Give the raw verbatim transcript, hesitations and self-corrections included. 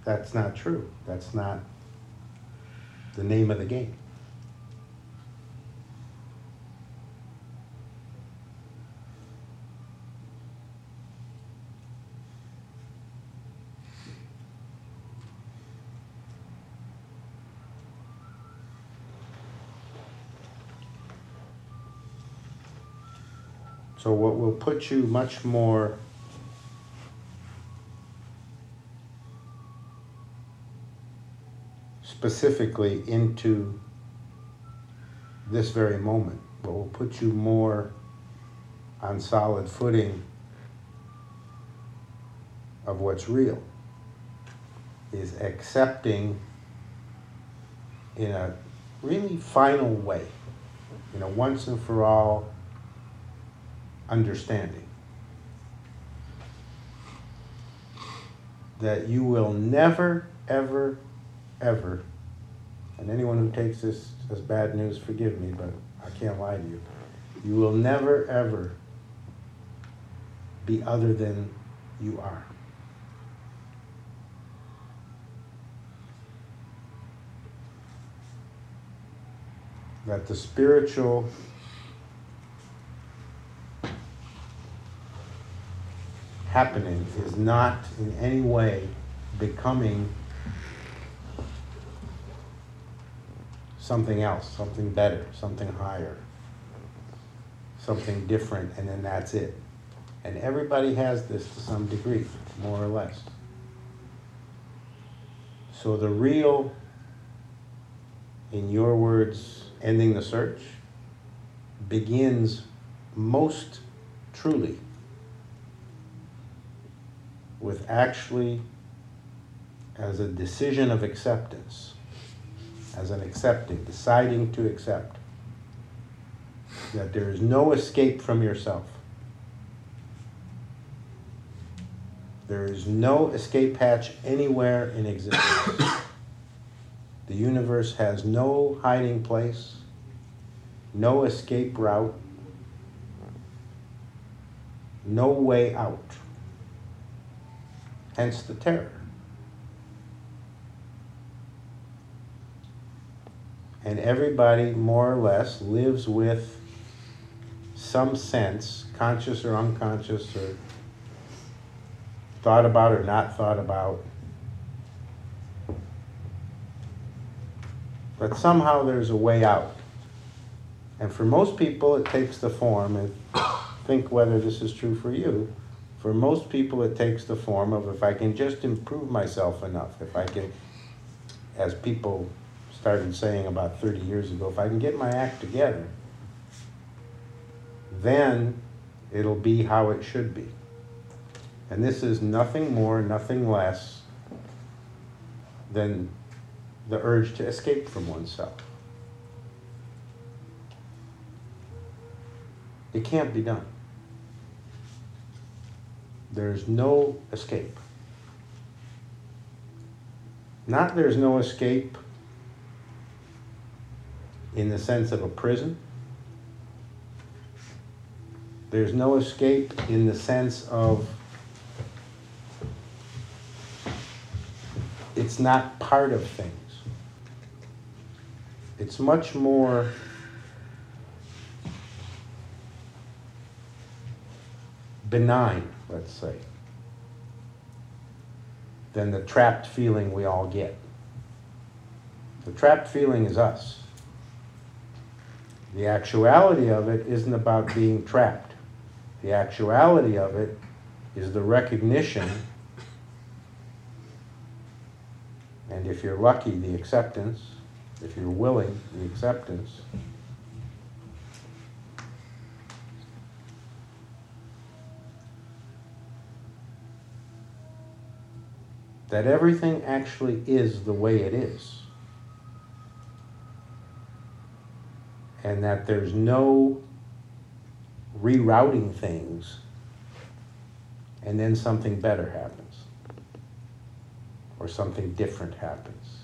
that's not true. That's not the name of the game. So what will put you much more specifically into this very moment, what will put you more on solid footing of what's real, is accepting in a really final way, in a once and for all understanding, that you will never, ever, ever, and anyone who takes this as bad news, forgive me, but I can't lie to you, you will never, ever be other than you are. That the spiritual happening is not in any way becoming something else, something better, something higher, something different, and then that's it. And everybody has this to some degree, more or less. So the real, in your words, ending the search, begins most truly with actually as a decision of acceptance, as an accepting, deciding to accept that there is no escape from yourself. There is no escape hatch anywhere in existence. The universe has no hiding place, no escape route, no way out. Hence the terror. And everybody, more or less, lives with some sense, conscious or unconscious, or thought about or not thought about, but somehow there's a way out. And for most people it takes the form, and think whether this is true for you, for most people it takes the form of, if I can just improve myself enough, if I can, as people started saying about thirty years ago, if I can get my act together, then it'll be how it should be. And this is nothing more, nothing less than the urge to escape from oneself. It can't be done. There's no escape. Not there's no escape in the sense of a prison. There's no escape in the sense of it's not part of things. It's much more benign, let's say, than the trapped feeling we all get. The trapped feeling is us. The actuality of it isn't about being trapped. The actuality of it is the recognition, and if you're lucky, the acceptance, if you're willing, the acceptance, that everything actually is the way it is. And that there's no rerouting things and then something better happens or something different happens.